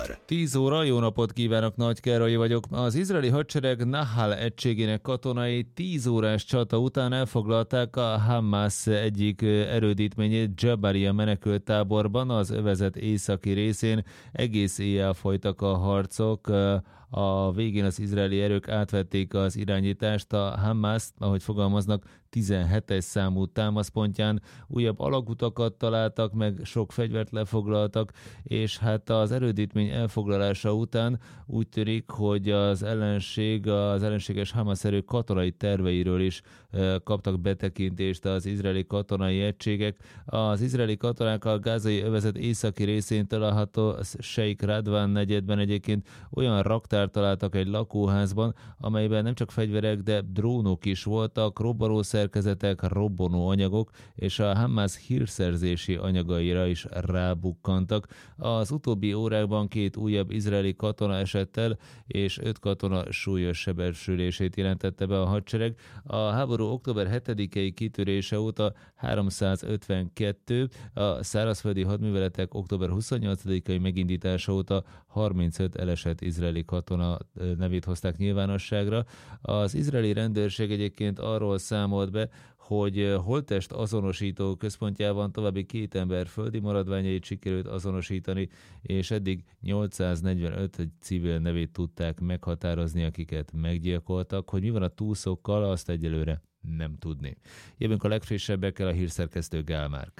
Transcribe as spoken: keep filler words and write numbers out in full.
tíz óra, jó napot kívánok, Nagy Károly vagyok. Az izraeli hadsereg Nahal egységének katonai tíz órás csata után elfoglalták a Hamász egyik erődítményét Jabalia menekülttáborban, az övezet északi részén. Egész éjjel folytak a harcok. A végén az izraeli erők átvették az irányítást, a Hamász, ahogy fogalmaznak, tizenhetes számú támaszpontján. Újabb alagutakat találtak meg, sok fegyvert lefoglaltak, és hát az erődítmény elfoglalása után úgy tűnik, hogy az ellenség, az ellenséges Hamász erők katonai terveiről is kaptak betekintést az izraeli katonai egységek. Az izraeli katonák a gázai övezet északi részén található Sheikh Radwan negyedben egyébként olyan raktárt találtak egy lakóházban, amelyben nem csak fegyverek, de drónok is voltak, robbanószerkezetek, robbanóanyagok, és a Hamász hírszerzési anyagaira is rábukkantak. Az utóbbi órákban két újabb izraeli katona esett el, és öt katona súlyos sebesülését jelentette be a hadsereg. A háború október hetedikei kitörése óta háromszázötvenkettő, a szárazföldi hadműveletek október huszonnyolcadikai megindítása óta harmincöt elesett izraeli katona nevét hozták nyilvánosságra. Az izraeli rendőrség egyébként arról számolt be, hogy holttest azonosító központjában további két ember földi maradványait sikerült azonosítani, és eddig nyolcszáznegyvenöt civil nevét tudták meghatározni, akiket meggyilkoltak. Hogy mi van a túszokkal, azt egyelőre nem tudni. Jövünk a legfrissebbekkel, a hírszerkesztő Gál Márk.